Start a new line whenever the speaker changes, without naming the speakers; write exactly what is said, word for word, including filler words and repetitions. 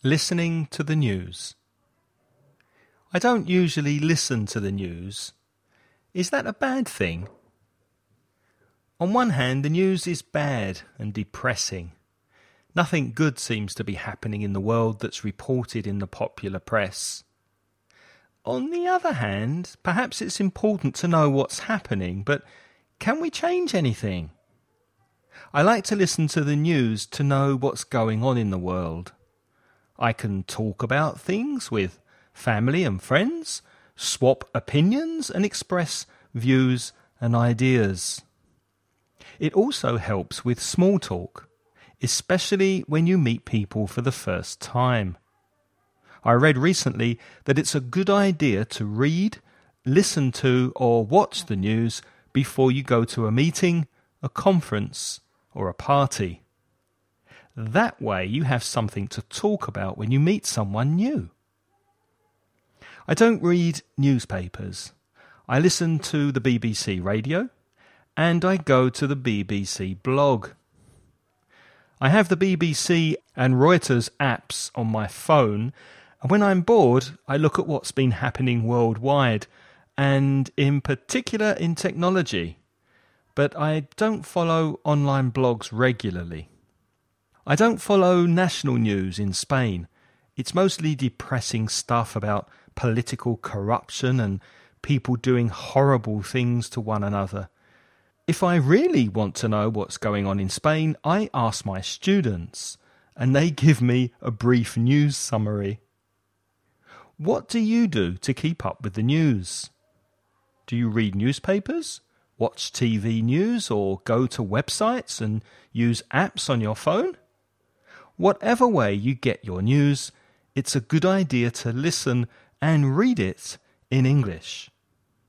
Listening to the news. I don't usually listen to the news. Is that a bad thing? On one hand, the news is bad and depressing. Nothing good seems to be happening in the world that's reported in the popular press. On the other hand, perhaps it's important to know what's happening, but can we change anything? I like to listen to the news to know what's going on in the world. I can talk about things with family and friends, swap opinions and express views and ideas. It also helps with small talk, especially when you meet people for the first time. I read recently that it's a good idea to read, listen to or watch the news before you go to a meeting, a conference or a party. That way you have something to talk about when you meet someone new. I don't read newspapers. I listen to the B B C radio and I go to the B B C blog. I have the B B C and Reuters apps on my phone, and when I'm bored I look at what's been happening worldwide and in particular in technology, but I don't follow online blogs regularly. I don't follow national news in Spain. It's mostly depressing stuff about political corruption and people doing horrible things to one another. If I really want to know what's going on in Spain, I ask my students, and they give me a brief news summary. What do you do to keep up with the news? Do you read newspapers, watch T V news, or go to websites and use apps on your phone? Whatever way you get your news, it's a good idea to listen and read it in English.